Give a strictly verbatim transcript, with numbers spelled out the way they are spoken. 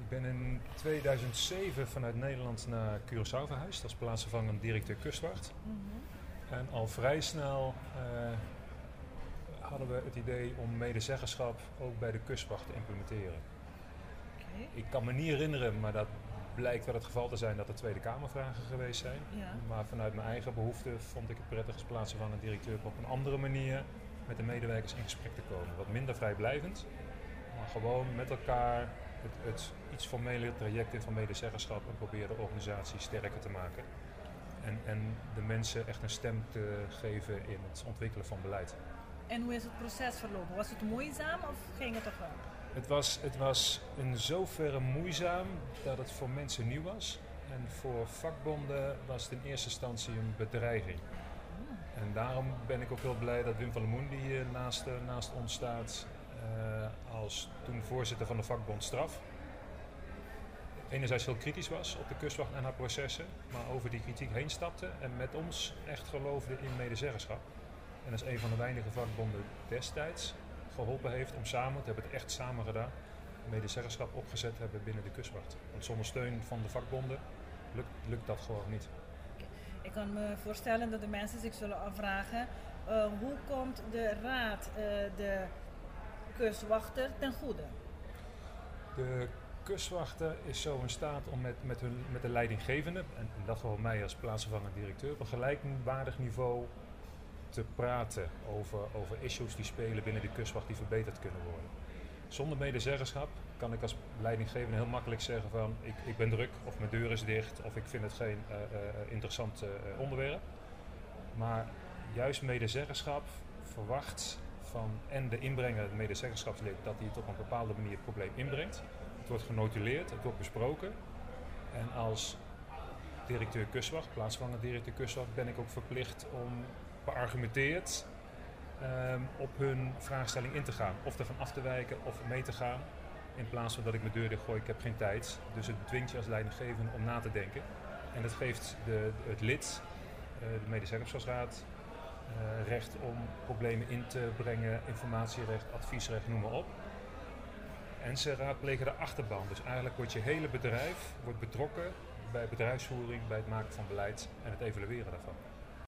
Ik ben in tweeduizend zeven vanuit Nederland naar Curaçao verhuisd als plaatsvervangend directeur kustwacht. Mm-hmm. En al vrij snel uh, hadden we het idee om medezeggenschap ook bij de kustwacht te implementeren. Okay. Ik kan me niet herinneren, maar dat blijkt wel het geval te zijn dat er Tweede Kamervragen geweest zijn. Ja. Maar vanuit mijn eigen behoefte vond ik het prettig als plaatsvervangend directeur op een andere manier met de medewerkers in gesprek te komen. Wat minder vrijblijvend, maar gewoon met elkaar het, het iets formele traject in van medezeggenschap en proberen de organisatie sterker te maken. En, en de mensen echt een stem te geven in het ontwikkelen van beleid. En hoe is het proces verlopen? Was het moeizaam of ging het toch wel? Het was, het was in zoverre moeizaam dat het voor mensen nieuw was. En voor vakbonden was het in eerste instantie een bedreiging. Mm. En daarom ben ik ook heel blij dat Wim van der Moen, die hier naast, naast ons staat, uh, als toen voorzitter van de vakbond Straf, enerzijds heel kritisch was op de kustwacht en haar processen, maar over die kritiek heen stapte en met ons echt geloofde in medezeggenschap. En als een van de weinige vakbonden destijds geholpen heeft om samen, we hebben het echt samen gedaan, medezeggenschap opgezet hebben binnen de kustwacht. Want zonder steun van de vakbonden lukt, lukt dat gewoon niet. Ik kan me voorstellen dat de mensen zich zullen afvragen, uh, hoe komt de raad uh, de kustwachter ten goede? De kustwachter is zo in staat om met, met, hun, met de leidinggevende, en in dat geval mij als plaatsvervangend directeur, op een gelijkwaardig niveau te praten over, over issues die spelen binnen de kustwacht die verbeterd kunnen worden. Zonder medezeggenschap kan ik als leidinggevende heel makkelijk zeggen van ik, ik ben druk of mijn deur is dicht of ik vind het geen uh, uh, interessant uh, onderwerp. Maar juist medezeggenschap verwacht van en de inbrenger, het medezeggenschapslid, dat hij het op een bepaalde manier het probleem inbrengt. Het wordt genotuleerd, het wordt besproken. En als directeur kustwacht, plaatsvervangend directeur kustwacht, ben ik ook verplicht om beargumenteerd um, op hun vraagstelling in te gaan. Of ervan af te wijken of mee te gaan. In plaats van dat ik mijn deur dicht gooi, ik heb geen tijd. Dus het dwingt je als leidinggevende om na te denken. En dat geeft de, het lid, uh, de medezeggenschapsraad, uh, recht om problemen in te brengen, informatierecht, adviesrecht, noem maar op. En ze raadplegen de achterban. Dus eigenlijk wordt je hele bedrijf wordt betrokken bij bedrijfsvoering, bij het maken van beleid en het evalueren daarvan.